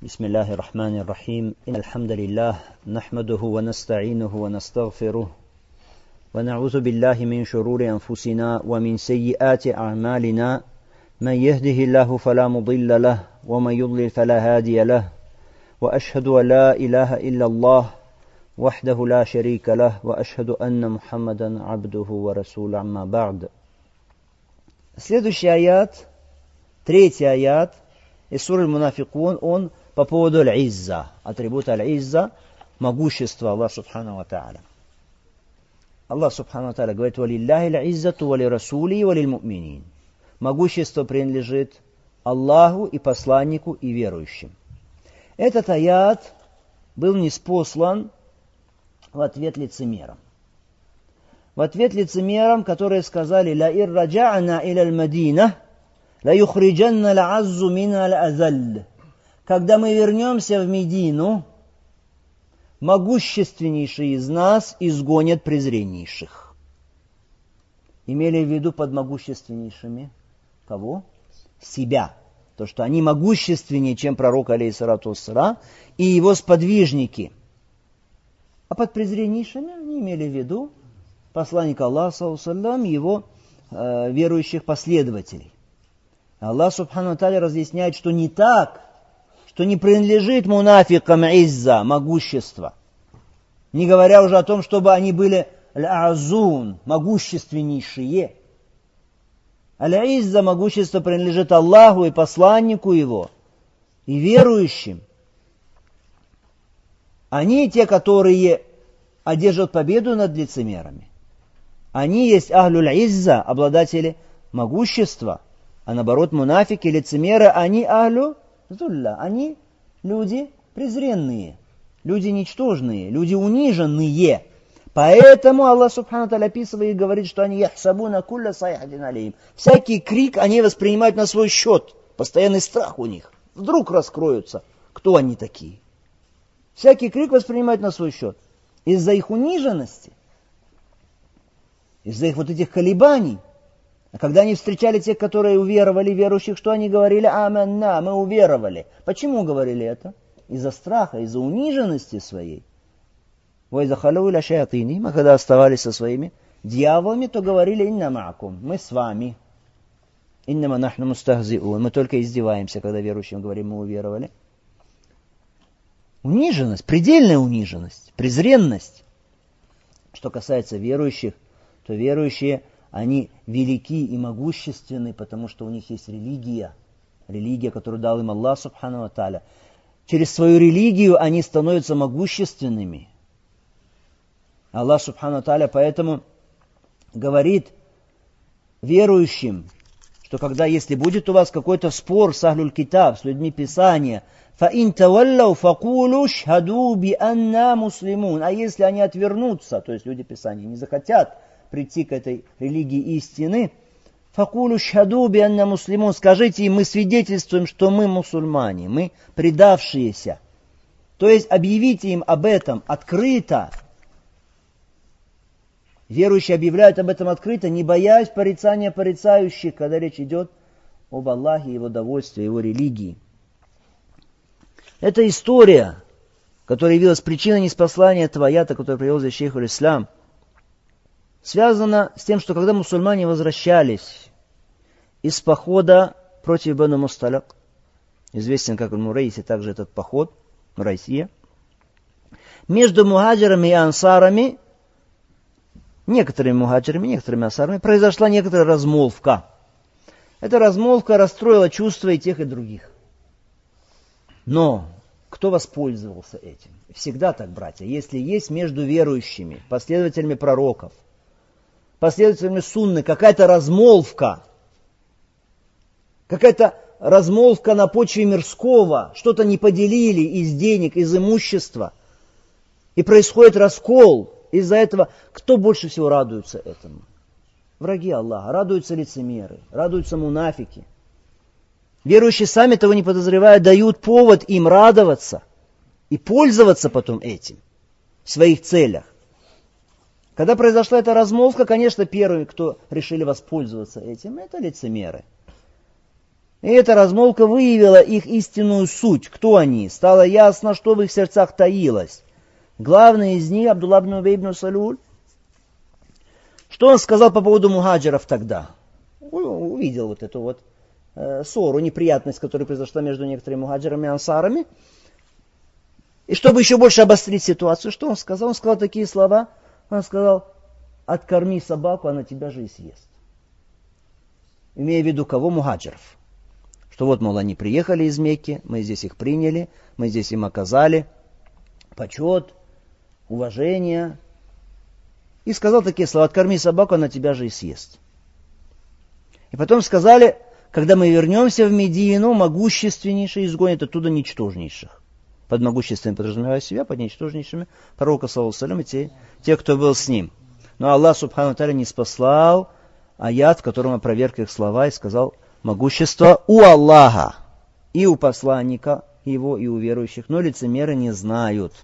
بسم الله الرحمن الرحيم إن الحمد لله نحمده ونستعينه ونستغفره ونعوذ بالله من شرور أنفسنا ومن سيئات أعمالنا من يهده الله فلا مضل له ومن يضلل فلا هادي له وأشهد أن لا إله إلا الله وحده لا شريك له وأشهد أن محمدا عبده ورسوله أما بعد. Следующий аят, третий аят из суры Аль-Мунафикун, он по поводу аль-изза, атрибута аль-изза, могущества Аллаха Субхану ва Тааля. Аллах Субхану ва Тааля говорит: «Валиллахи аль-иззату вали расули валил му'минин». Могущество принадлежит Аллаху и посланнику и верующим. Этот аят был ниспослан в ответ лицемерам. В ответ лицемерам, которые сказали: «Ла ир раджа'на иля аль-Мадина, ла юхриджанна аль-аззу мина аль-азаль». Когда мы вернемся в Медину, могущественнейшие из нас изгонят презреннейших. Имели в виду под могущественнейшими кого? Себя. То, что они могущественнее, чем пророк алейхиссалату вассалам и его сподвижники. А под презреннейшими они имели в виду посланника Аллаха, саллаллаху алейхи ва саллям, его верующих последователей. Аллах Субхану ва Тааля разъясняет, что не так, что не принадлежит мунафикам изза, могущество. Не говоря уже о том, чтобы они были аль-азун, могущественнейшие. Аль-изза, могущество принадлежит Аллаху и посланнику его, и верующим. Они те, которые одержат победу над лицемерами. Они есть ахлюль-изза, обладатели могущества. А наоборот, мунафики, лицемеры, они ахлю зулля, они люди презренные, люди ничтожные, люди униженные. Поэтому Аллах Субхану Тааля описывает и говорит, что они яхсабуна кулля сайхатин алейхим. Всякий крик они воспринимают на свой счет. Постоянный страх у них. Вдруг раскроются, кто они такие. Всякий крик воспринимают на свой счет. Из-за их униженности, из-за их вот этих колебаний. А когда они встречали тех, которые уверовали, верующих, что они говорили? Аманна, мы уверовали. Почему говорили это? Из-за страха, из-за униженности своей. А когда оставались со своими дьяволами, то говорили: инна ма'акум, мы с вами. Иннама нахну мустахзиун, мы только издеваемся, когда верующим говорим: мы уверовали. Униженность, предельная униженность, презренность. Что касается верующих, то верующие, они велики и могущественны, потому что у них есть религия. Религия, которую дал им Аллах Субхану ва Тааля. Через свою религию они становятся могущественными. Аллах Субхану ва Тааля поэтому говорит верующим, что когда, если будет у вас какой-то спор с ахлюль китаб, с людьми Писания, فَإِن تَوَلَّوْا فَقُولُوا اشْهَدُوا بِأَنَّا مُسْلِمُونَ. А если они отвернутся, то есть люди Писания, не захотят прийти к этой религии истины, فَقُولُوا اشْهَدُوا بِأَنَّا مُسْلِمُونَ. Скажите им: мы свидетельствуем, что мы мусульмане, мы предавшиеся. То есть объявите им об этом открыто. Верующие объявляют об этом открыто, не боясь порицания порицающих, когда речь идет об Аллахе, его довольстве, его религии. Эта история, которая явилась причиной ниспослания этого аята, который привел здесь шейх аль-Ислам, связана с тем, что когда мусульмане возвращались из похода против Бану Мусталак, известен как Мурайси, также этот поход, Мурайсия, между мухаджирами и ансарами, некоторыми мухаджирами, некоторыми ансарами, произошла некоторая размолвка. Эта размолвка расстроила чувства и тех, и других. Но кто воспользовался этим? Всегда так, братья. Если есть между верующими, последователями пророков, последователями сунны какая-то размолвка на почве мирского, что-то не поделили из денег, из имущества, и происходит раскол, из-за этого кто больше всего радуется этому? Враги Аллаха, радуются лицемеры, радуются мунафики. Верующие, сами того не подозревая, дают повод им радоваться и пользоваться потом этим в своих целях. Когда произошла эта размолвка, конечно, первыми, кто решили воспользоваться этим, это лицемеры. И эта размолвка выявила их истинную суть, кто они. Стало ясно, что в их сердцах таилось. Главный из них, Абдулла ибн Убей ибн Салуль, что он сказал по поводу мухаджиров тогда? Увидел вот эту вот ссору, неприятность, которая произошла между некоторыми мухаджирами и ансарами. И чтобы еще больше обострить ситуацию, что он сказал? Он сказал такие слова. Он сказал: откорми собаку, она тебя же и съест. Имея в виду кого? Мухаджиров. Что вот, мол, они приехали из Мекки, мы здесь их приняли, мы здесь им оказали почет, уважение. И сказал такие слова: откорми собаку, она тебя же и съест. И потом сказали: когда мы вернемся в Медину, могущественнейший изгонит оттуда ничтожнейших. Под могущественным подразумевая себя, под ничтожнейшими пророка, саллаллаху алейхи ва саллям, и те, кто был с ним. Но Аллах субхану ва тааля не спаслал аят, в котором опроверг их слова и сказал: могущество у Аллаха, и у посланника его, и у верующих, но лицемеры не знают.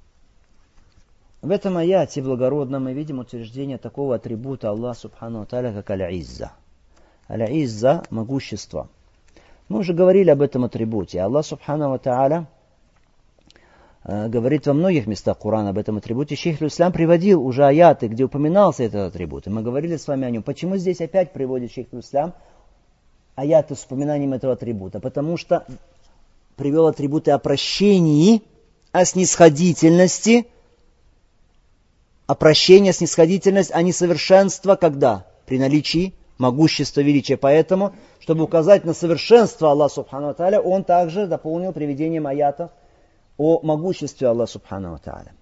В этом аяте благородном мы видим утверждение такого атрибута Аллаха субхану ва тааля, как аль-изза. Аль-изза – могущество. Мы уже говорили об этом атрибуте. Аллах субхану ва тааля говорит во многих местах Корана об этом атрибуте. Шейх аль-Ислам приводил уже аяты, где упоминался этот атрибут. И мы говорили с вами о нем. Почему здесь опять приводит Шейх аль-Ислам аяты с упоминанием этого атрибута? Потому что привел атрибуты о прощении, о снисходительности. О прощении, снисходительность, а не совершенство, когда? При наличии могущества, величия. Поэтому, чтобы указать на совершенство Аллаха субхану ва тааля, он также дополнил приведением аятов о могуществе Аллаха субхану ва тааля.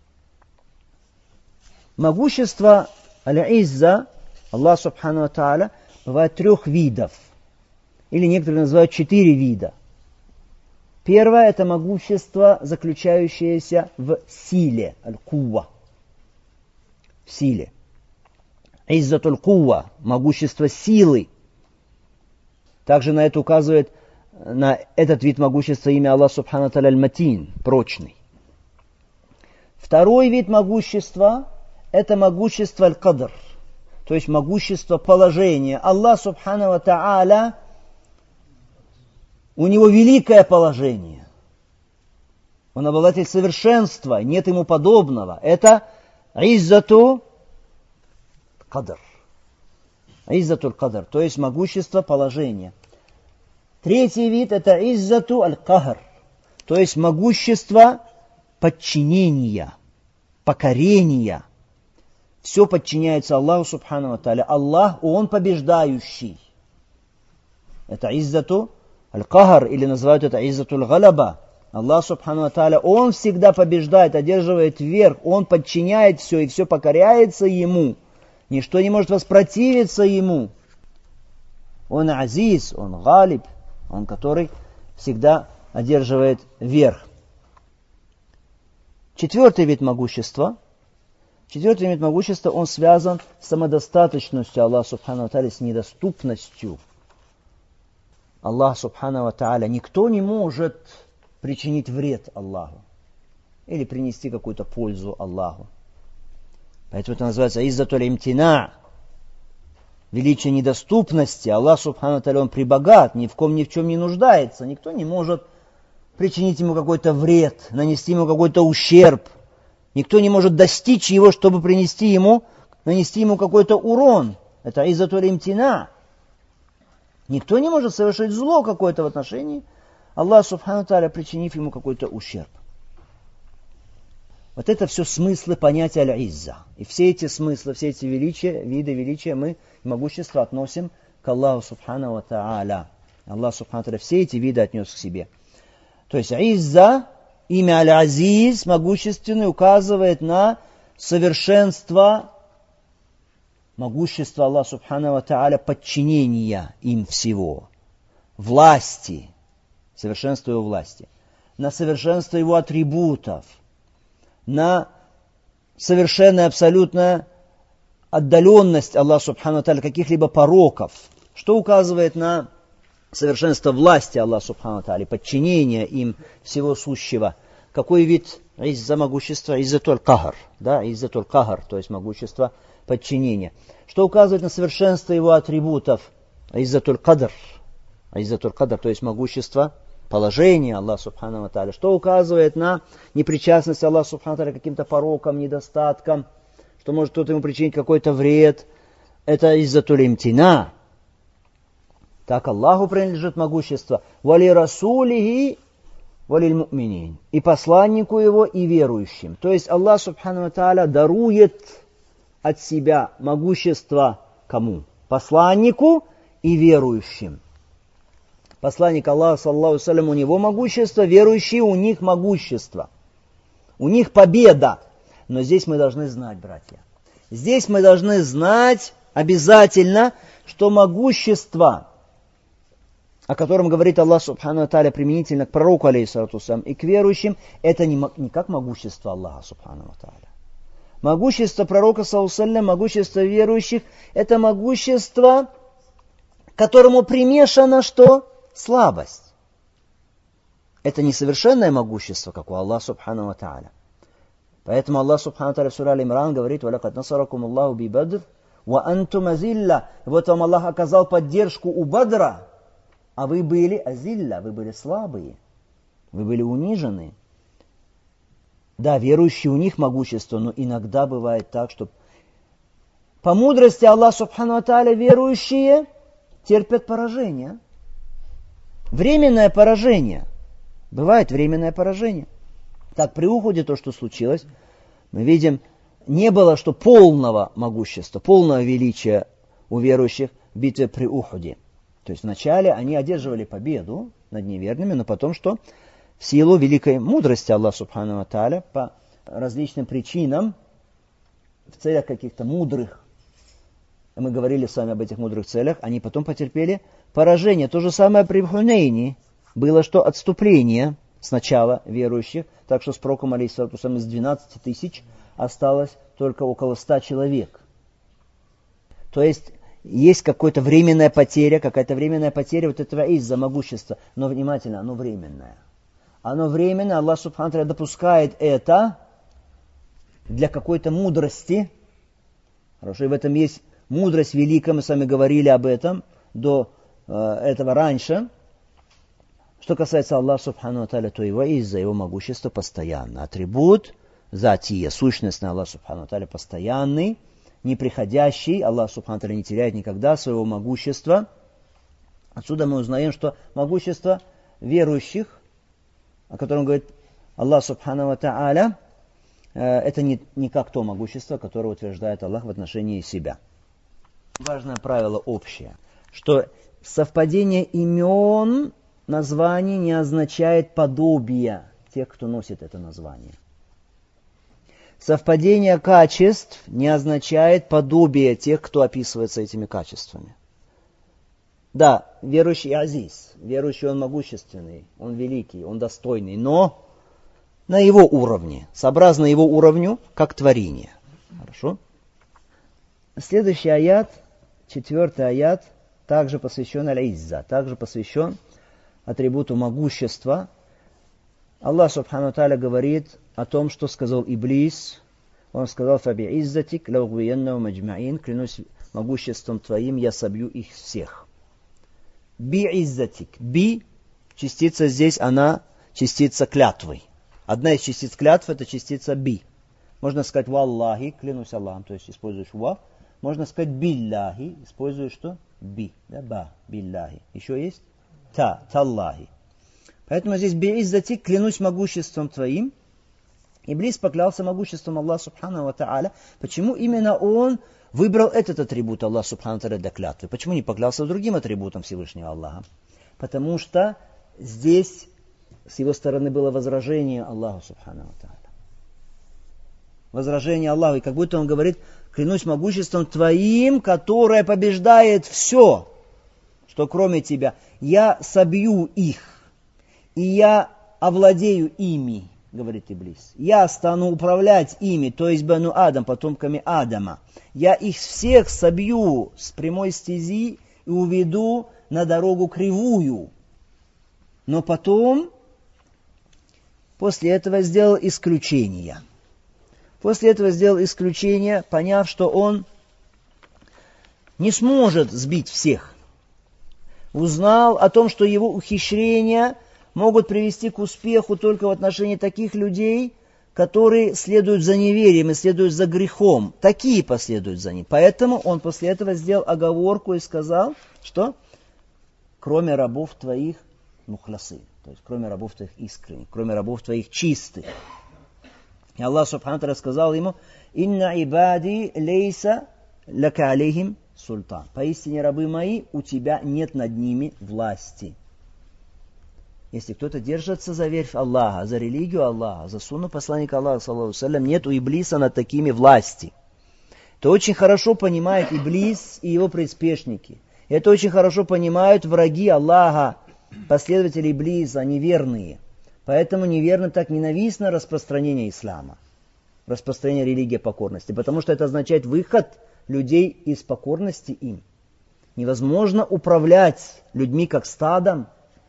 Могущество аль-изза Аллаха субхану ва тааля бывает 3 видов. Или некоторые называют 4 вида. Первое – это могущество, заключающееся в силе, аль-кува. В силе. Иззатуль кува, могущество силы. Также на это указывает, на этот вид могущества имя Аллаха субхану ва тааля аль-матин, прочный. Второй вид могущества – это могущество аль-кадр, то есть могущество положения. Аллах субхану ва тааля, у него великое положение. Он обладатель совершенства, нет ему подобного. Это иззату кадр. Иззатуль кадр, то есть могущество положения. Третий вид – это иззату аль-кахр, то есть могущество подчинения, покорения. Все подчиняется Аллаху субхану ва тааля. Аллах, Он побеждающий. Это иззату аль-кахр, или называют это иззату аль-галаба. Аллах субхану ва тааля, Он всегда побеждает, одерживает верх, Он подчиняет все, и все покоряется Ему. Ничто не может воспротивиться Ему. Он азиз, Он галиб, Он, который всегда одерживает верх. Четвертый вид могущества, он связан с самодостаточностью Аллаха субхану ва тааля, с недоступностью Аллаха субхану ва тааля. Никто не может причинить вред Аллаху или принести какую-то пользу Аллаху. Поэтому это называется иззатуль имтина, величие недоступности. Аллах субхану ва тааля, Он пребогат, ни в ком ни в чем не нуждается. Никто не может причинить Ему какой-то вред, нанести Ему какой-то ущерб. Никто не может достичь Его, чтобы нанести Ему какой-то урон. Это иззатуль имтина. Никто не может совершить зло какое-то в отношении Аллаха субхану ва тааля, причинив Ему какой-то ущерб. Вот это все смыслы понятия аль-изза. И все эти смыслы, все эти виды величия мы, могущество, относим к Аллаху субхану ва тааля. Аллах субхану ва тааля все эти виды отнес к себе. То есть изза, имя аль-азиз, могущественный, указывает на совершенство могущества Аллаха субхану ва тааля, подчинения им всего, власти, совершенство Его власти, на совершенство Его атрибутов, на совершенная абсолютная отдаленность Аллаха субхану ва тааля каких-либо пороков, что указывает на совершенство власти Аллаха субхану ва тааля, подчинения им всего сущего. Какой вид изза могущества? Иззатуль кахр, да, иззатуль кахр, то есть могущество подчинения. Что указывает на совершенство Его атрибутов? Иззатуль кадр, Иззатуль кадр, то есть могущество положения Аллаха Субхану ва Тааля, что указывает на непричастность Аллаха Субхану ва Тааля к каким-то порокам, недостаткам, что может кто-то ему причинить какой-то вред. Это иззатуль имтина. Так Аллаху принадлежит могущество. Вали расулихи валиль му'минин. И посланнику его, и верующим. То есть Аллах Субхану ва Тааля дарует от себя могущество кому? Посланнику и верующим. Посланник Аллаха, саллаллаху алейхи ва саллям, у него могущество, верующие, у них могущество. У них победа. Но здесь мы должны знать, братья. Здесь мы должны знать обязательно, что могущество, о котором говорит Аллах Субхану ва Тааля применительно к пророку, алейхиссалату вассалям, и к верующим, это не как могущество Аллаха Субхану ва Тааля. Могущество пророка, саллаллаху алейхи ва саллям, могущество верующих, это могущество, к которому примешано что? Слабость. Это несовершенное могущество, как у Аллаха Субхану ва Тааля. Поэтому Аллах Субхану ва Тааля в суре Аль-Имран говорит: «Валакад насаракум Аллаху би Бадр, ва антум азилля». Вот вам Аллах оказал поддержку у Бадра, а вы были азилля, вы были слабые, вы были унижены. Да, верующие, у них могущество, но иногда бывает так, что по мудрости Аллаха Субхану ва Тааля верующие терпят поражение. Временное поражение. Бывает временное поражение. Так при Ухуде то, что случилось, мы видим, не было что полного могущества, полного величия у верующих в битве при Ухуде. То есть вначале они одерживали победу над неверными, но потом что? В силу великой мудрости Аллаха Субхану ва Тааля, по различным причинам, в целях каких-то мудрых, мы говорили с вами об этих мудрых целях, они потом потерпели поражение. То же самое при Хунейне было, что отступление сначала верующих, так что с пророком, алейхиссалату вассалям, из 12 тысяч осталось только около 100 человек. То есть какая-то временная потеря вот этого изза могущества. Но внимательно, оно временное. Оно временно, Аллах Субхану ва Тааля допускает это для какой-то мудрости. Хорошо, и в этом есть мудрость великая, мы с вами говорили об этом до этого раньше. Что касается Аллаха Субхану ва Тааля, то его изза, его могущество постоянно. Атрибут затия, сущностный Аллах Субхану ва Тааля постоянный, неприходящий. Аллах Субхану ва Тааля не теряет никогда своего могущества. Отсюда мы узнаем, что могущество верующих, о котором говорит Аллах Субхану ва Тааля, это не как то могущество, которое утверждает Аллах в отношении себя. Важное правило общее, что совпадение имен названий не означает подобие тех, кто носит это название. Совпадение качеств не означает подобие тех, кто описывается этими качествами. Да, верующий азиз, верующий он могущественный, он великий, он достойный, но на его уровне, сообразно его уровню, как творение. Хорошо? Следующий аят, 4 аят, также посвящен аль-изза, также посвящен атрибуту могущества. Аллах Субхану ва Тааля говорит о том, что сказал Иблис. Он сказал: «Фаби иззатик лаугвияннахум аджмаин», клянусь могуществом твоим, я собью их всех. Би иззатик. Би, частица здесь, она частица клятвы. Одна из частиц клятвы — это частица би. Можно сказать валлахи, клянусь Аллахом, то есть используешь ва. Можно сказать билляхи, используешь что? Би. Да, ба, билляхи. Еще есть таллахи. Поэтому здесь би иззатик, клянусь могуществом твоим. Иблис поклялся могуществом Аллаха Субхану ва Тааля. Почему именно он выбрал этот атрибут Аллаха Субхану ва Тааля для клятвы? Почему не поклялся другим атрибутом Всевышнего Аллаха? Потому что здесь с его стороны было возражение Аллаху Субхану ва Тааля. Возражение Аллаху. И как будто он говорит: клянусь могуществом твоим, которое побеждает все, что кроме тебя. Я собью их, и я овладею ими, говорит Иблис. Я стану управлять ими, то есть Бану Адам, потомками Адама. Я их всех собью с прямой стези и уведу на дорогу кривую. Но потом, после этого сделал исключение. После этого сделал исключение, поняв, что он не сможет сбить всех. Узнал о том, что его ухищрения могут привести к успеху только в отношении таких людей, которые следуют за неверием и следуют за грехом. Такие последуют за ним. Поэтому он после этого сделал оговорку и сказал, что кроме рабов твоих мухлясы, то есть кроме рабов твоих искренних, кроме рабов твоих чистых. И Аллах Субхану ва Тааля сказал ему: «Инна ибади лейса лака алейхим султан». Поистине, рабы мои, у тебя нет над ними власти. Если кто-то держится за верь в Аллаха, за религию Аллаха, за сунну посланника Аллаха, саллаллаху алейхи ва саллям, нет у Иблиса над такими власти. Это очень хорошо понимает Иблис и его приспешники. Это очень хорошо понимают враги Аллаха, последователи Иблиса, неверные. Поэтому неверным так ненавистно распространение ислама, распространение религии покорности, потому что это означает выход людей из покорности им. Невозможно управлять людьми как стадом,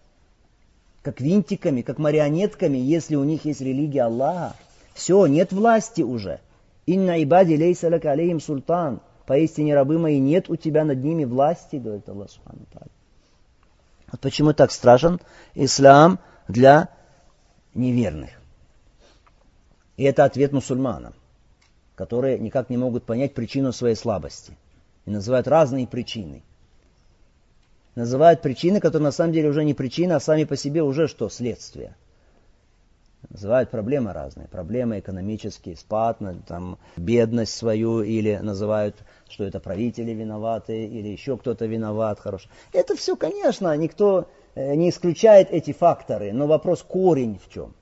как винтиками, как марионетками, если у них есть религия Аллаха. Все, нет власти уже. «Инна ибади лейса лака алейхим султан». Поистине, рабы мои, нет у тебя над ними власти, говорит Аллах Субхану ва Тааля. Вот почему так страшен ислам для неверных. И это ответ мусульманам, которые никак не могут понять причину своей слабости. И называют разные причины. Называют причины, которые на самом деле уже не причина, а сами по себе уже что? Следствие. Называют проблемы разные. Проблемы экономические, спад, там, бедность свою, или называют, что это правители виноваты, или еще кто-то виноват. Хорошо. Это все, конечно, никто не исключает эти факторы, но вопрос корень в чем?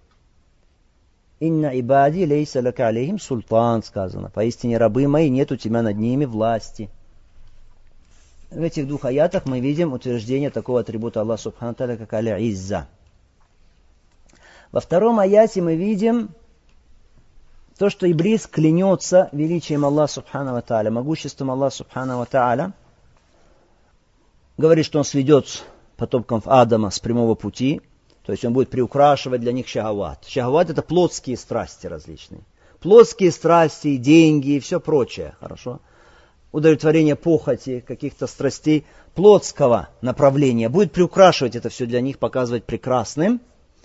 «Инна ибади лейса лака алейхим султан», сказано. Поистине, рабы мои, нет у тебя над ними власти. В этих двух аятах мы видим утверждение такого атрибута Аллаха Субхану ва Тааля, как аль-Изза. Во втором аяте мы видим то, что Иблис клянется величием Аллаха Субхану ва Тааля, могуществом Аллаха Субхану ва Тааля. Говорит, что он сведет потомков Адама с прямого пути, то есть он будет приукрашивать для них шахават. Шахават — это плотские страсти различные. Плотские страсти, деньги и все прочее, хорошо? Удовлетворение похоти, каких-то страстей плотского направления. Будет приукрашивать это все для них, показывать прекрасным.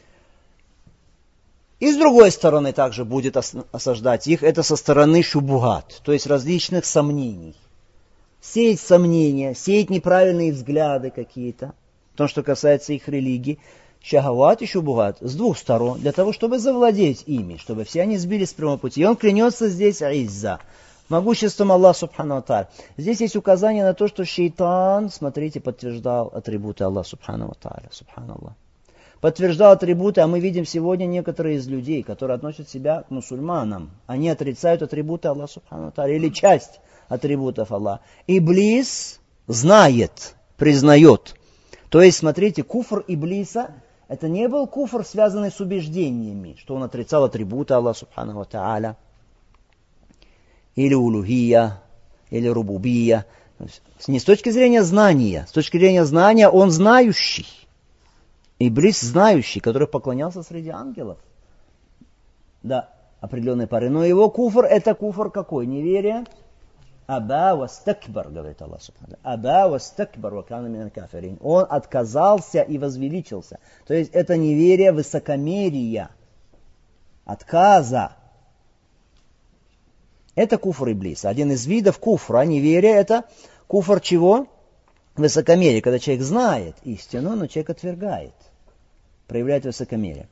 И с другой стороны также будет осаждать их, это со стороны шубугат, то есть различных сомнений. Сеять сомнения, сеять неправильные взгляды какие-то, в том, что касается их религии. Шахават и шубугат с двух сторон, для того, чтобы завладеть ими, чтобы все они сбились с прямого пути. И он клянется здесь Изза, могуществом Аллаха Субхану ва Тааля. Здесь есть указание на то, что шейтан, смотрите, подтверждал атрибуты Аллаха Субхану ва Тааля. Субханаллах. Подтверждал атрибуты, а мы видим сегодня некоторые из людей, которые относят себя к мусульманам. Они отрицают атрибуты Аллаха Субхану ва Тааля, или часть атрибутов Аллаха. Иблис знает, признает. То есть, смотрите, куфр Иблиса, это не был куфр, связанный с убеждениями, что он отрицал атрибуты Аллаха Субхану ва Тааля, или улухия, или рубубия. Не с точки зрения знания. С точки зрения знания он знающий. Иблис знающий, который поклонялся среди ангелов. До определенной поры. Но его куфр, это куфр какой? Неверие. Аба вастакбар, говорит Аллах Субхану. Аба вастакбар вакана миналь кафирин. Он отказался и возвеличился. То есть это неверие высокомерия, отказа. Это куфр Иблиса. Один из видов куфра, неверия, это куфр чего? Высокомерие. Когда человек знает истину, но человек отвергает. Проявляет высокомерие.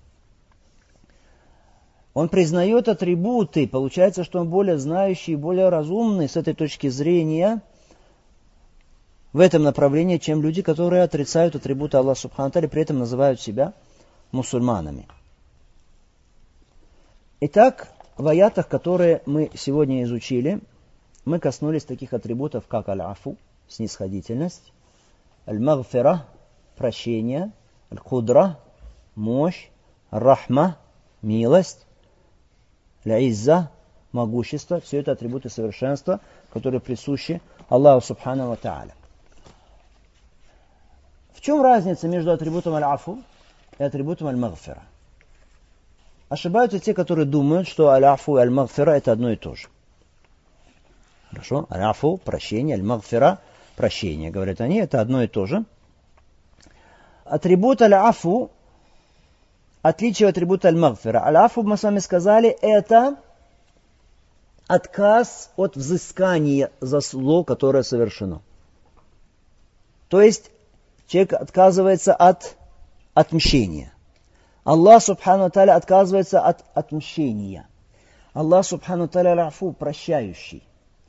Он признает атрибуты. Получается, что он более знающий, более разумный с этой точки зрения в этом направлении, чем люди, которые отрицают атрибуты Аллаха Субхану ва Тааля, при этом называют себя мусульманами. Итак, в аятах, которые мы сегодня изучили, мы коснулись таких атрибутов, как аль-афу, снисходительность, аль-магфира, прощение, аль-кудра, мощь, рахма, милость, аль-изза, могущество. Все это атрибуты совершенства, которые присущи Аллаху Субхану ва Тааля. В чем разница между атрибутом аль-афу и атрибутом аль-магфира? Ошибаются те, которые думают, что аль-афу и аль-магфира это одно и то же. Хорошо? Аль-афу, прощение, аль-магфира, прощение. Говорят они, это одно и то же. Атрибут аль-афу, отличие атрибута аль-магфира. Аль-афу, мы с вами сказали, это отказ от взыскания за зло, которое совершено. То есть человек отказывается от отмщения. Аллах субхану тааля отказывается от отмщения. Аллах субхану тааля аль-афу, прощающий.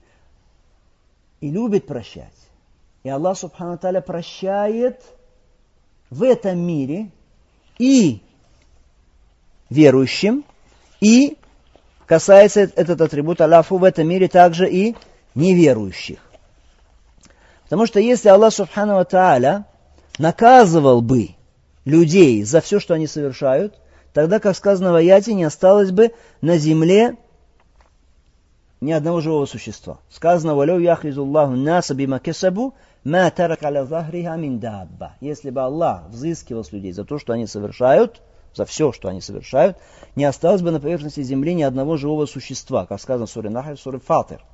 И любит прощать. И Аллах субхану тааля прощает в этом мире и верующим, и касается этот атрибут аль-афу в этом мире также и неверующих. Потому что если Аллах субхану тааля наказывал бы людей за все, что они совершают, тогда, как сказано в аяте, не осталось бы на земле ни одного живого существа. Сказано: «Валю яхризуллаху наса бима кесабу, ма тарак аля захриха мин дабба». Если бы Аллах взыскивал с людей за то, что они совершают, за все, что они совершают, не осталось бы на поверхности земли ни одного живого существа, как сказано в суре Нахль, в суре Фатир.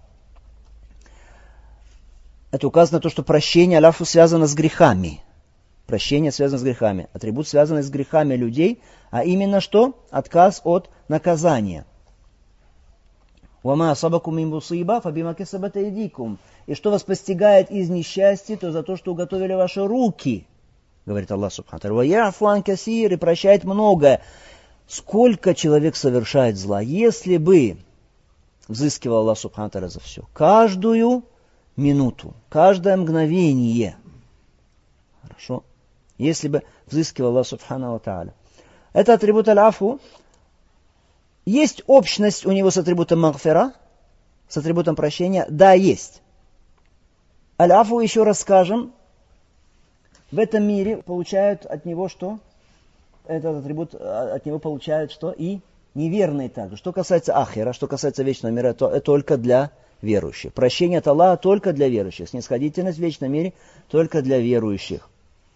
Это указано на то, что прощение аль-афу связано с грехами. Прощение связано с грехами. Атрибут, связанный с грехами людей, а именно что? Отказ от наказания. «Вама асабакум мин мусиба, фабима кесабат айдикум». И что вас постигает из несчастья, то за то, что уготовили ваши руки, говорит Аллах субхану ва тааля. «Ва яфу ан касир», и прощает многое. Сколько человек совершает зла, если бы взыскивал Аллах субхану ва тааля за все. Каждую минуту, каждое мгновение. Хорошо. Если бы взыскивал Аллах субхану ва тааля. Это атрибут аль-афу. Есть общность у него с атрибутом магфира, с атрибутом прощения? Да, есть. Аль-афу, еще раз скажем, в этом мире получают от него что? Этот атрибут от него получают что? И неверные также. Что касается ахира, что касается вечного мира, то это только для верующих. Прощение от Аллаха только для верующих. Снисходительность в вечном мире только для верующих.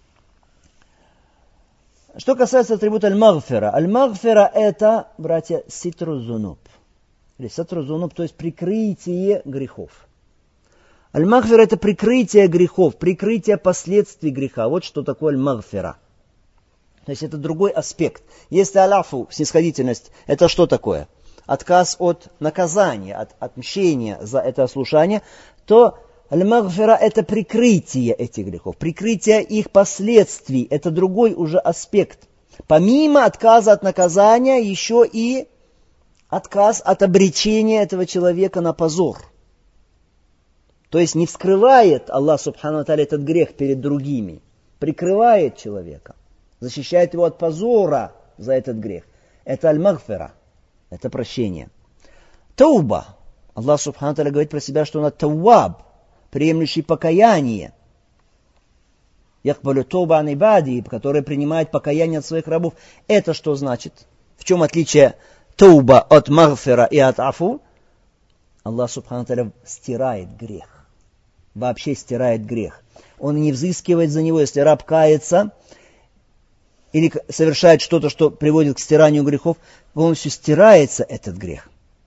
Что касается атрибута аль-магфира. Аль-магфира это, братья, ситру-зунуб. Или сатру-зунуб, то есть прикрытие грехов. Аль-магфира это прикрытие грехов, прикрытие последствий греха. Вот что такое аль-магфира. То есть это другой аспект. Если аль-афу, снисходительность, это что такое? Отказ от наказания, от отмщения за это ослушание, то аль-магфира это прикрытие этих грехов, прикрытие их последствий. Это другой уже аспект. Помимо отказа от наказания, еще и отказ от обречения этого человека на позор. То есть не вскрывает Аллах субхану ва тааля этот грех перед другими, прикрывает человека, защищает его от позора за этот грех. Это аль-магфира, это прощение. Тауба. Аллах субхану ва тааля говорит про себя, что он ат-тауаб, приемлющий покаяние. Якбалю тауба ан ибади, который принимает покаяние от своих рабов. Это что значит? В чем отличие тауба от магфира и от афу? Аллах субхану ва тааля стирает грех. Вообще стирает грех. Он не взыскивает за него, если раб кается или совершает что-то, что приводит к стиранию грехов, полностью стирается этот грех.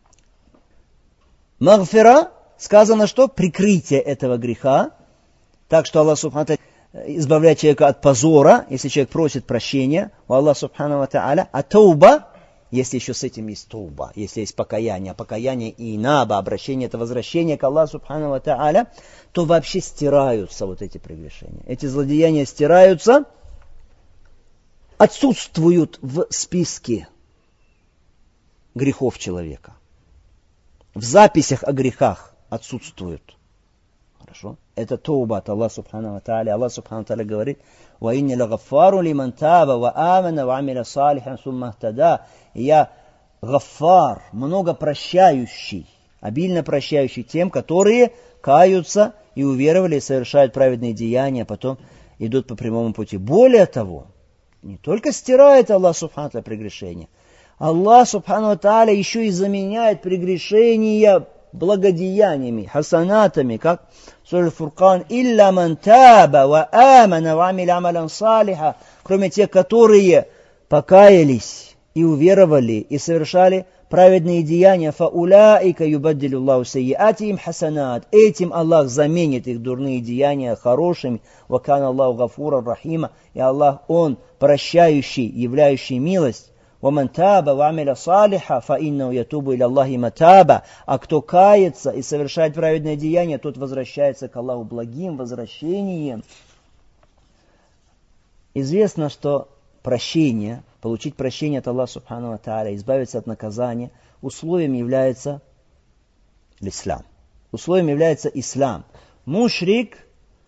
Магфира, сказано, что прикрытие этого греха, так что Аллах субхану ва тааля избавляет человека от позора, если человек просит прощения у Аллаха субхану ва тааля, а тауба, если еще с этим есть тауба, если есть покаяние, а покаяние и инаба, обращение, это возвращение к Аллаху субхану ва тааля, то вообще стираются вот эти прегрешения. Эти злодеяния стираются, отсутствуют в списке грехов человека. В записях о грехах отсутствуют. Хорошо? Это тауба от Аллаха субхану ва тааля. Аллах субхану ва тааля говорит: «Ва инни лагаффару лиман таба ва амана ва амиля салихан сумма ихтада». И я гаффар, много прощающий, обильно прощающий тем, которые каются и уверовали, и совершают праведные деяния, а потом идут по прямому пути. Более того, не только стирает Аллах субхану ва тааля прегрешения, Аллах субхану ва тааля еще и заменяет прегрешения благодеяниями, хасанатами, как в суре Фуркан: «Илля ман таба ва амана ва амиля амалян салиха», кроме тех, которые покаялись и уверовали, и совершали праведные деяния, фауляика юбаддилюллаху сайиатихим хасанат. Этим Аллах заменит их дурные деяния хорошими. Ва кана Аллаху гафуран рахима. И Аллах, Он прощающий, являющий милость. Ва ман таба ва амиля салиха, фа иннаху ятубу иля Аллахи матаба. А кто кается и совершает праведные деяния, тот возвращается к Аллаху благим возвращением. Известно, что прощение, получить прощение от Аллаха Субхану ва Тааля, избавиться от наказания, условием является ислам. Условием является ислам. Мушрик,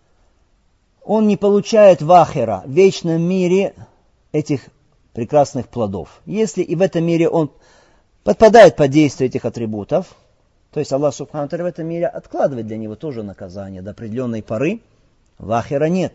он не получает в ахира, в вечном мире, этих прекрасных плодов. Если и в этом мире он подпадает под действие этих атрибутов, то есть Аллах Субхану ва Тааля в этом мире откладывает для него тоже наказание до определенной поры, в ахира нет.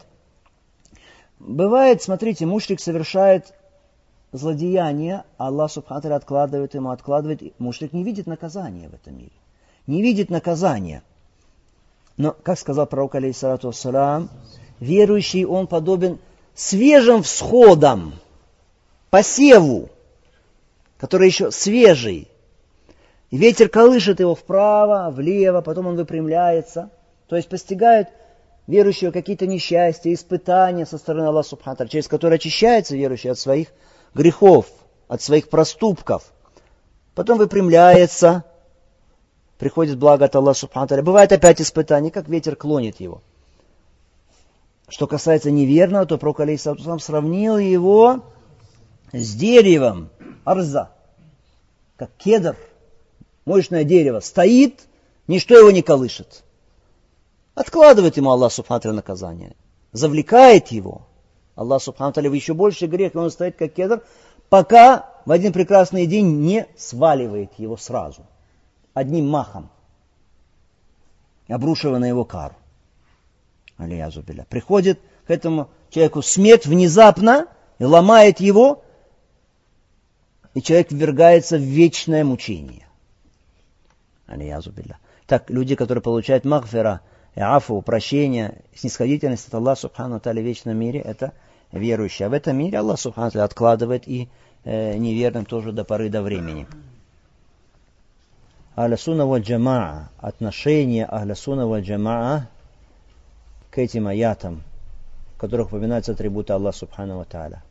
Бывает, смотрите, мушрик совершает злодеяние, Аллах Субхану ва Тааля откладывает ему, мушрик не видит наказания в этом мире. Не видит наказания. Но, как сказал пророк, алейхиссалату вассалам, верующий, он подобен свежим всходам, посеву, который еще свежий. И ветер колышет его вправо, влево, потом он выпрямляется. То есть постигает верующего какие-то несчастья, испытания со стороны Аллаха Субхану ва Тааля, через которые очищается верующий от своих грехов, от своих проступков. Потом выпрямляется, приходит благо от Аллаха Субхану ва Тааля. Бывает опять испытание, как ветер клонит его. Что касается неверного, то пророк алейхиссалату вассалам сравнил его с деревом арза, как кедр, мощное дерево, стоит, ничто его не колышет. Откладывает ему Аллах Субхану ва Тааля наказание, завлекает его. Аллах Субхану ва Тааля в еще больший грех, и он стоит как кедр, пока в один прекрасный день не сваливает его сразу, одним махом, обрушивая на его кару. Алиязу билля. Приходит к этому человеку смерть внезапно и ломает его, и человек ввергается в вечное мучение. Алиязу билля. Так, люди, которые получают магфира, афу, прощение, снисходительность от Аллаха Субхану ва Тааля в вечном мире, это верующие. А в этом мире Аллах Субхану ва Тааля откладывает и неверным тоже до поры до времени. Ахля сунна валь джамаа, отношение Ахля сунна валь джамаа к этим аятам, в которых упоминаются атрибуты Аллаха Субхану ва Тааля,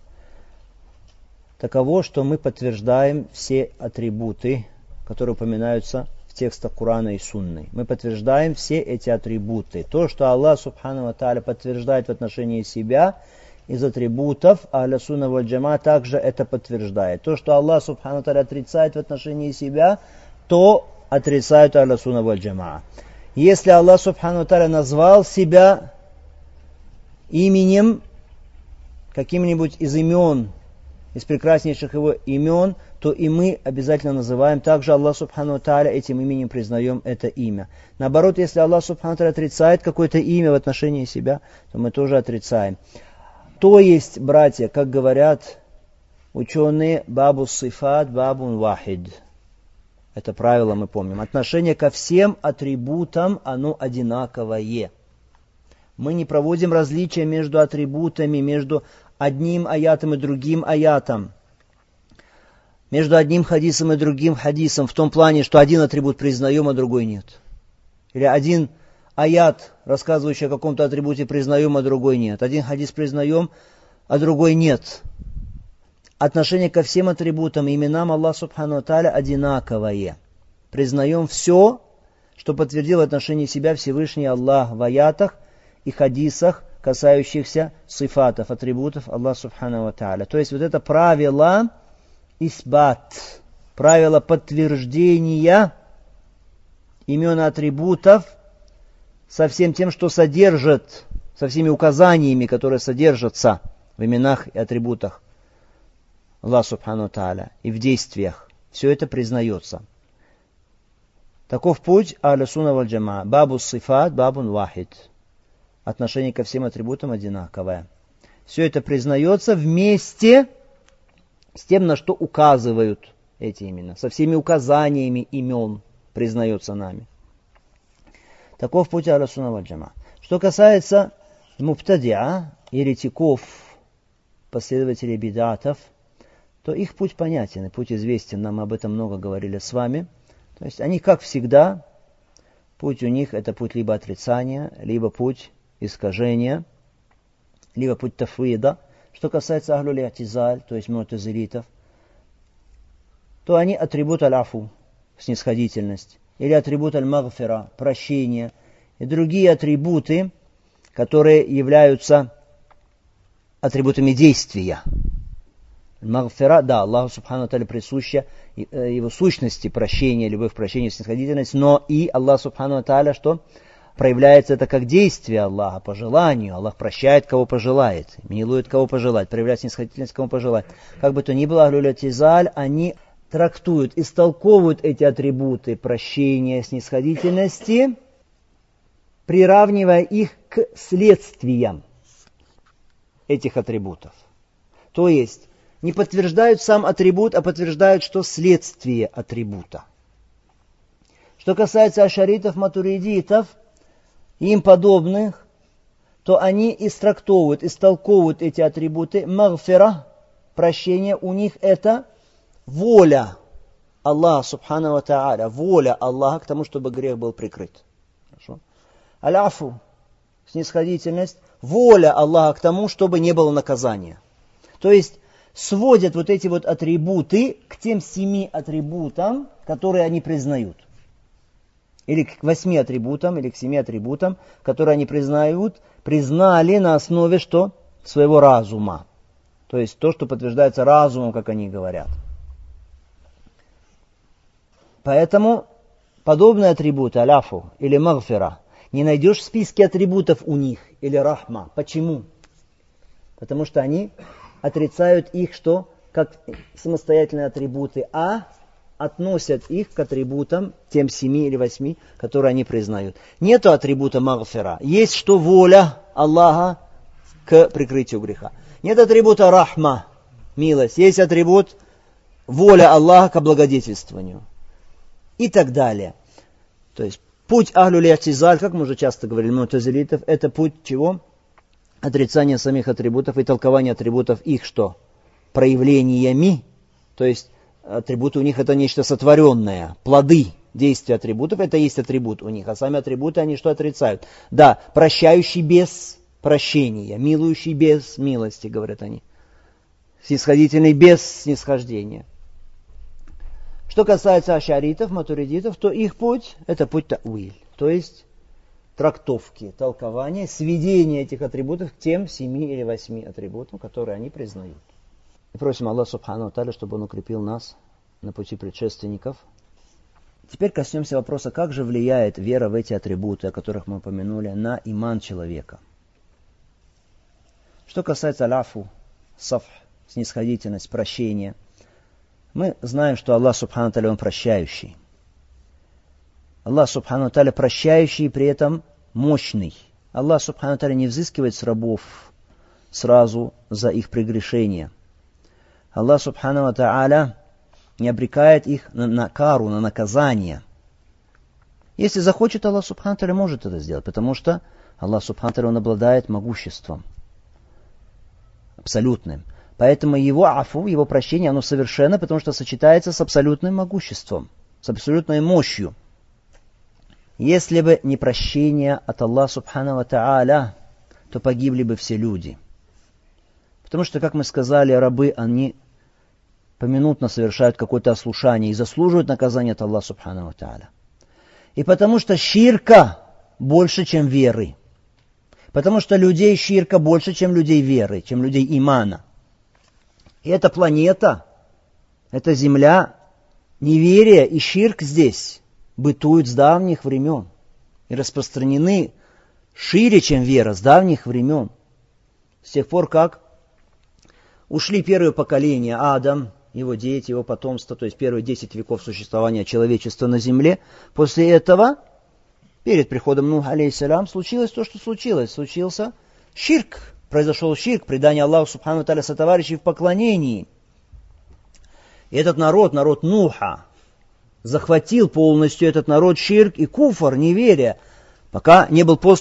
таково, что мы подтверждаем все атрибуты, которые упоминаются в текстах Корана и Сунны. Мы подтверждаем все эти атрибуты. То, что Аллах Субхану ва Тааля подтверждает в отношении себя, из атрибутов Ахля сунна валь джамаа также это подтверждает. То, что Аллах Субхану ва Тааля отрицает в отношении себя, то отрицают Ахля сунна валь джамаа. Если Аллах Субхану ва Тааля назвал себя именем, каким-нибудь из имен, из прекраснейших его имен, то и мы обязательно называем. Также Аллах Субхану ва Тааля этим именем признаем это имя. Наоборот, если Аллах Субхану ва Тааля отрицает какое-то имя в отношении себя, то мы тоже отрицаем. То есть, братья, как говорят ученые, бабу сифат, бабун вахид. Это правило мы помним. Отношение ко всем атрибутам, оно одинаковое. Мы не проводим различия между атрибутами, между одним аятом и другим аятом, между одним хадисом и другим хадисом, в том плане, что один атрибут признаем, а другой нет. Или один аят, рассказывающий о каком-то атрибуте, признаем, а другой нет. Один хадис признаем, а другой нет. Отношение ко всем атрибутам и именам Аллаха Субхану ва Тааля одинаковое. Признаем все, что подтвердил в отношении себя Всевышний Аллах в аятах и хадисах, касающихся сифатов, атрибутов Аллаха Субхану ва Тааля. То есть вот это правило исбат, правило подтверждения имен и атрибутов со всем тем, что содержит, со всеми указаниями, которые содержатся в именах и атрибутах Аллаха Субхану ва Тааля и в действиях. Все это признается. Таков путь Ахля сунна валь джамаа. Бабу сифат, бабун вахид. Отношение ко всем атрибутам одинаковое. Все это признается вместе с тем, на что указывают эти имена. Со всеми указаниями имен признается нами. Таков путь Ахля сунна валь джамаа. Что касается мубтадиа, еретиков, последователей бидатов, то их путь понятен, и путь известен, нам об этом много говорили с вами. То есть они, как всегда, путь у них это путь либо отрицания, либо путь искажения, либо путь тафвида. Что касается ахлюль и'тизаль, то есть му'тазилитов, то они атрибут аль-афу, снисходительность, или атрибут аль-магфира, прощение, и другие атрибуты, которые являются атрибутами действия. Магфира, да, Аллаху Субхану Тааля присуща его сущности прощение, любовь, прощение, снисходительность, но и Аллах Субхану Тааля, что проявляется это как действие Аллаха по желанию. Аллах прощает, кого пожелает, милует, кого пожелает, проявляет снисходительность, кого пожелает. Как бы то ни было, ахлюль и'тизаль, они трактуют, истолковывают эти атрибуты прощения, снисходительности, приравнивая их к следствиям этих атрибутов. То есть, не подтверждают сам атрибут, а подтверждают, что следствие атрибута. Что касается ашаритов, матуридитов и им подобных, то они истолковывают эти атрибуты. Магфира, прощение, у них это воля Аллаха, субхану ва тааля, воля Аллаха к тому, чтобы грех был прикрыт. Хорошо? Аль-афу, снисходительность, воля Аллаха к тому, чтобы не было наказания. То есть, сводят вот эти вот атрибуты к тем 7 атрибутам, которые они признают. Или к 8 атрибутам, или к 7 атрибутам, которые они признали на основе что? Своего разума. То есть то, что подтверждается разумом, как они говорят. Поэтому подобные атрибуты, аляфу или магфира, не найдешь в списке атрибутов у них, или рахма. Почему? Потому что они отрицают их, что как самостоятельные атрибуты, а относят их к атрибутам, тем 7 или 8, которые они признают. Нету атрибута магфира. Есть что воля Аллаха к прикрытию греха. Нет атрибута рахма, милость. Есть атрибут воля Аллаха к облагодетельствованию. И так далее. То есть путь ахлюль и'тизаль, как мы уже часто говорили, му'тазилитов, это путь чего? Отрицание самих атрибутов и толкование атрибутов их что? Проявлениями. То есть атрибуты у них это нечто сотворенное. Плоды действия атрибутов это есть атрибут у них. А сами атрибуты они что отрицают? Да, прощающий без прощения, милующий без милости, говорят они. Снисходительный без снисхождения. Что касается ашаритов, матуридитов, то их путь это путь та'виль. То есть трактовки, толкования, сведения этих атрибутов к тем 7 или 8 атрибутам, которые они признают. И просим Аллаха Субхану Тааля, чтобы Он укрепил нас на пути предшественников. Теперь коснемся вопроса, как же влияет вера в эти атрибуты, о которых мы упомянули, на иман человека. Что касается аляфу, сафх, снисходительность, прощение, мы знаем, что Аллах Субхану Тааля, Он прощающий. Аллах Субхану Тааля прощающий и при этом мощный. Аллах Субхану Тааля не взыскивает с рабов сразу за их прегрешения. Аллах Субхану Тааля не обрекает их на кару, на наказание. Если захочет, Аллах Субхану Тааля может это сделать, потому что Аллах Субхану Тааля, Он обладает могуществом абсолютным. Поэтому его афу, его прощение, оно совершенно, потому что сочетается с абсолютным могуществом, с абсолютной мощью. Если бы не прощение от Аллаха Субхану ва Тааля, то погибли бы все люди. Потому что, как мы сказали, рабы, они поминутно совершают какое-то ослушание и заслуживают наказания от Аллаха Субхану ва Тааля. И потому что ширка больше, чем веры. Потому что людей ширка больше, чем людей веры, чем людей имана. И эта планета, эта земля, неверие и ширк здесь бытуют с давних времен и распространены шире, чем вера, с давних времен. С тех пор, как ушли первые поколения, Адам, его дети, его потомство, то есть первые 10 веков существования человечества на земле, после этого, перед приходом Нуха, алейхиссалям, случилось то, что случилось. Случился ширк, произошел ширк, предание Аллаху Субхану Тааля сотоварищей в поклонении. И этот народ Нуха, захватил полностью этот народ ширк и куфр, неверие, пока не был послан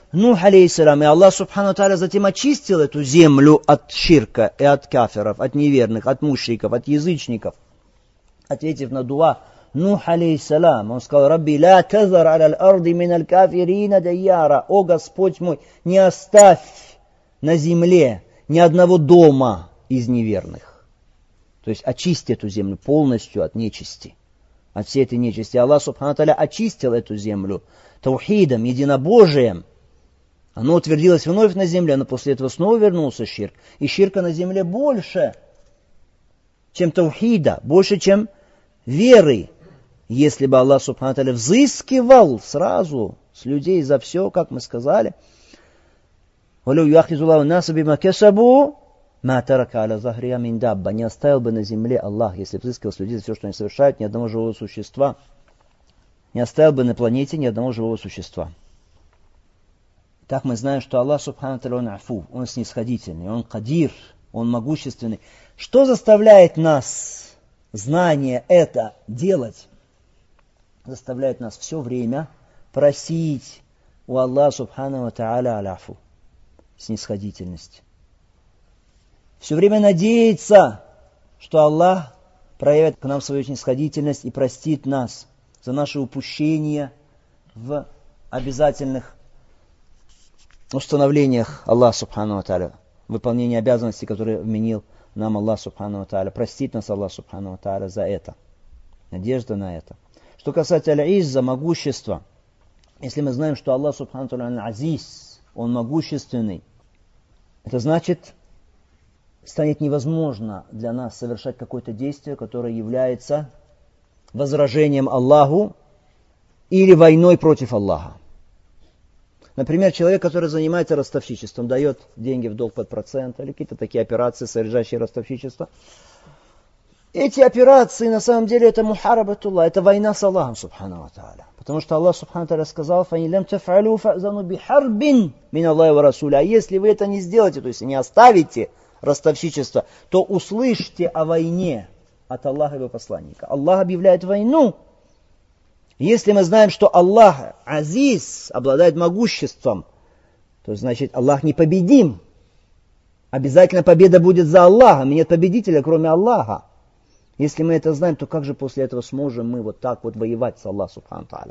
Нух, алейхиссалям, и Аллах субхану тааля затем очистил эту землю от ширка и от кафиров, от неверных, от мушриков, от язычников. Ответив на дуа Нух, алейхиссалям, он сказал: «Рабби, ла тазар аля арды мин аль-кафирина дайяра». «О Господь мой, не оставь на земле ни одного дома из неверных». То есть очисти эту землю полностью от нечисти, от всей этой нечисти. Аллах субхану тааля очистил эту землю таухидом, единобожием. Оно утвердилось вновь на земле, но после этого снова вернулся ширк. И ширка на земле больше, чем таухида, больше, чем веры. Если бы Аллах субхану тааля взыскивал сразу с людей за все, как мы сказали, не оставил бы на земле Аллах, если взыскивал с людей за все, что они совершают, ни одного живого существа, не оставил бы на планете ни одного живого существа. Так мы знаем, что Аллах субхану тааля, он афу, он снисходительный, он кадир, он могущественный. Что заставляет нас, знание это делать? Заставляет нас все время просить у Аллаха субхану тааля аляфу, снисходительность. Все время надеяться, что Аллах проявит к нам свою снисходительность и простит нас за наши упущения в обязательных установлениях Аллаха субхану тааля, выполнение обязанностей, которые вменил нам Аллах субхану тааля. Простит нас Аллах субхану тааля за это. Надежда на это. Что касается аль-изза, могущества, если мы знаем, что Аллах субхану тааля аль-азиз, он могущественный, это значит, станет невозможно для нас совершать какое-то действие, которое является возражением Аллаху или войной против Аллаха. Например, человек, который занимается ростовщичеством, дает деньги в долг под процент, или какие-то такие операции, содержащие ростовщичество. Эти операции, на самом деле, это мухарабатуллах, это война с Аллахом, субхану ва тааля. Потому что Аллах, субхану ва тааля, сказал: «Фаин лям таф'алу фa'зану бихарбин мин Аллахи ва расуля». А если вы это не сделаете, то есть не оставите ростовщичество, то услышьте о войне от Аллаха и его посланника. Аллах объявляет войну. Если мы знаем, что Аллах азиз, обладает могуществом, то значит Аллах непобедим. Обязательно победа будет за Аллахом, и нет победителя, кроме Аллаха. Если мы это знаем, то как же после этого сможем мы вот так вот воевать с Аллахом субхану тааля?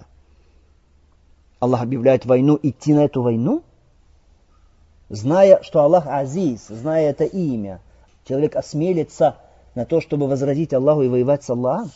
Аллах объявляет войну, идти на эту войну, зная, что Аллах азиз, зная это имя, человек осмелится на то, чтобы возразить Аллаху и воевать с Аллахом.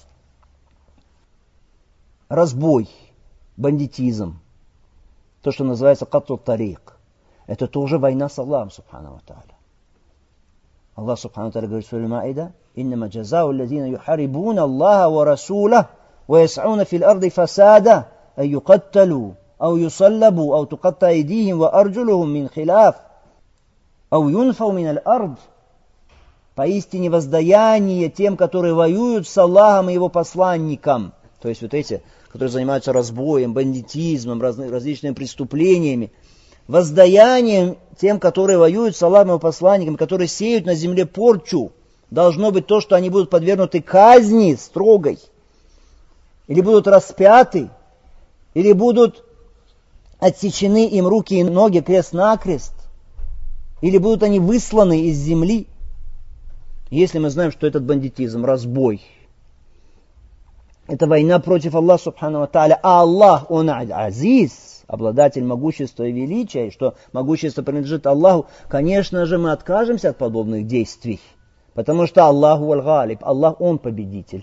Разбой, бандитизм, то, что называется катту тарик, это тоже война с Аллахом субхану ва тааля. Аллах субхану ва тааля говорит в суре Маида: «Иннама джазау аллазина юхарибуна Аллаха ва расулах ва яс'ауна фил арди фасада ан юкатталу ау юсаллабу ау туқатта айдихим ва арджулухум мин хиляф ау юнфау мин аль-ард». Поистине воздаяние тем, которые воюют с Аллахом и его посланником, то есть вот эти, которые занимаются разбоем, бандитизмом, различными преступлениями, воздаянием тем, которые воюют с Аллахом и его посланником, которые сеют на земле порчу, должно быть то, что они будут подвергнуты казни строгой, или будут распяты, или будут отсечены им руки и ноги крест-накрест, или будут они высланы из земли. Если мы знаем, что этот бандитизм, разбой, это война против Аллаха субхану ва тааля, а Аллах, он азиз, обладатель могущества и величия, и что могущество принадлежит Аллаху, конечно же, мы откажемся от подобных действий, потому что Аллаху аль-галиб, Аллах, он победитель.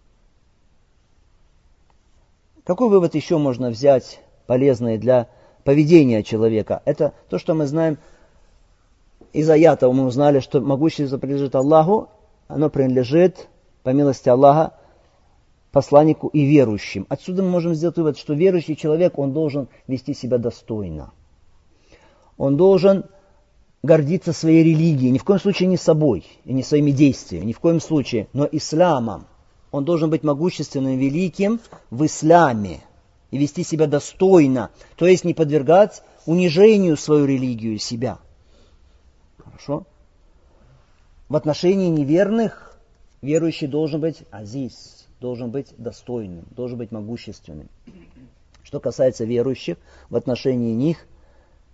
Какой вывод еще можно взять полезный для поведения человека? Это то, что мы знаем из аята, мы узнали, что могущество принадлежит Аллаху, оно принадлежит, по милости Аллаха, посланнику и верующим. Отсюда мы можем сделать вывод, что верующий человек, он должен вести себя достойно. Он должен гордиться своей религией, ни в коем случае не собой, и не своими действиями, ни в коем случае, но исламом. Он должен быть могущественным, великим в исламе и вести себя достойно, то есть не подвергать унижению свою религию и себя. Хорошо? В отношении неверных верующий должен быть азиз, должен быть достойным, должен быть могущественным. Что касается верующих, в отношении них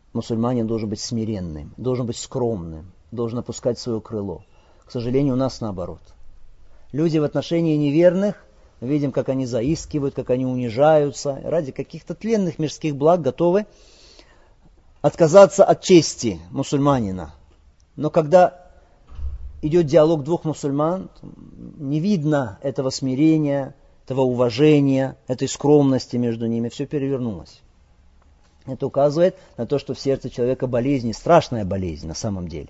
мусульманин должен быть смиренным, должен быть скромным, должен опускать свое крыло. К сожалению, у нас наоборот. Люди в отношении неверных, мы видим, как они заискивают, как они унижаются, ради каких-то тленных мирских благ готовы отказаться от чести мусульманина. Но когда идет диалог двух мусульман, не видно этого смирения, этого уважения, этой скромности между ними, все перевернулось. Это указывает на то, что в сердце человека болезнь, страшная болезнь на самом деле.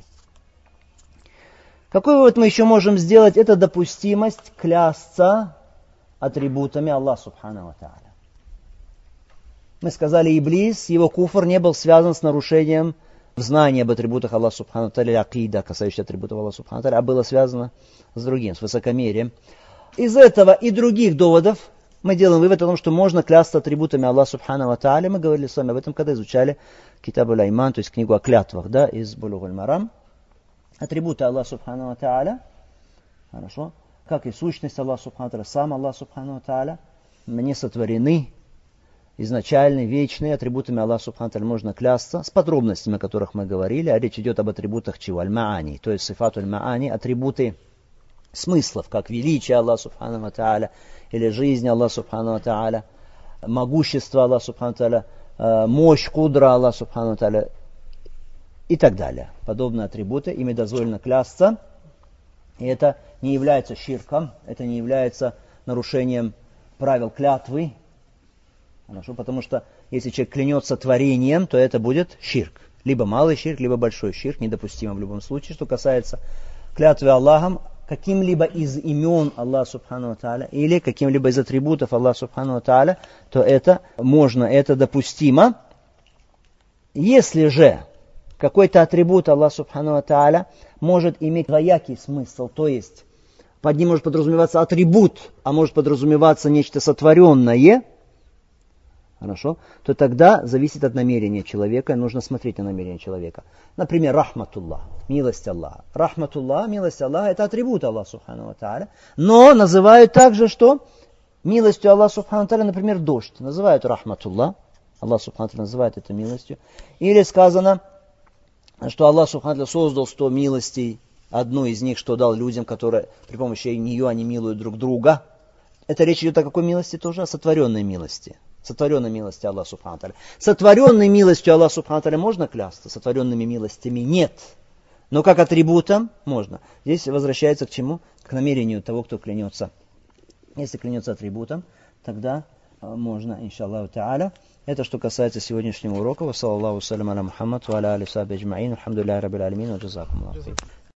Какой вывод мы еще можем сделать? Это допустимость клясться атрибутами Аллаха Субхану ва Тааля. Мы сказали, Иблис, его куфр не был связан с нарушением знания об атрибутах Аллаха Субхану ва Тааля, акида, касающаяся атрибутов Аллаха Субхану ва Тааля, а было связано с другим, с высокомерием. Из этого и других доводов мы делаем вывод о том, что можно клясться атрибутами Аллаха Субхану ва Тааля. Мы говорили с вами об этом, когда изучали Китаб аль-Айман, то есть книгу о клятвах, да, из Булуг аль-Марам. Атрибуты Аллаха Субхану ва Тааля, хорошо, как и сущность Аллаха Субхану ва Тааля, сам Аллах Субхану ва Тааля, не сотворены, изначальные, вечные. Атрибутами Аллаха Субхану ва Тааля можно клясться, с подробностями, о которых мы говорили, а речь идет об атрибутах чего? Аль-Маани, то есть сифату аль-Маани, атрибуты смыслов, как величие Аллаха Субхану ва Тааля, или жизнь Аллаха Субхану ва Тааля, могущество Аллаха Субхану ва Тааля, мощь, кудра Аллаха Субхану ва Тааля и так далее. Подобные атрибуты, ими дозволено клясться, и это не является ширком, это не является нарушением правил клятвы, хорошо, потому что если человек клянется творением, то это будет ширк. Либо малый ширк, либо большой ширк, недопустимо в любом случае. Что касается клятвы Аллахом, каким-либо из имен Аллаха Субхану ва Тааля или каким-либо из атрибутов Аллаха Субхану ва Тааля, то это можно, это допустимо. Если же какой-то атрибут Аллаха Субхану ва Тааля может иметь двоякий смысл, то есть под ним может подразумеваться атрибут, а может подразумеваться нечто сотворенное, хорошо, то тогда зависит от намерения человека, нужно смотреть на намерение человека. Например, рахматуллах, милость Аллаха. Рахматуллах, милость Аллаха, это атрибут Аллаха Субхану ва Тааля, но называют также, что милостью Аллаха Субхану ва Тааля, например, дождь. Называют рахматуллах, Аллах Субхану ва Тааля называет это милостью. Или сказано, что Аллах Субхану ва Тааля создал 100 милостей, одну из них, что дал людям, которые при помощи нее они милуют друг друга. Это речь идет о какой милости тоже? О сотворенной милости. Сотворенной милости Аллаха Субхану ва Тааля. Сотворенной милостью Аллаха Субхану ва Тааля можно клясться, сотворенными милостями нет. Но как атрибутом можно. Здесь возвращается к чему? К намерению того, кто клянется. Если клянется атрибутом, тогда можно, иншаллаху та'аля. Это что касается сегодняшнего урока. Ва саллаллаху салям аля Мухаммад ва аля али сахби аджмаин. Алхамдулиллахи раббил алямин ва джазакумуллаху.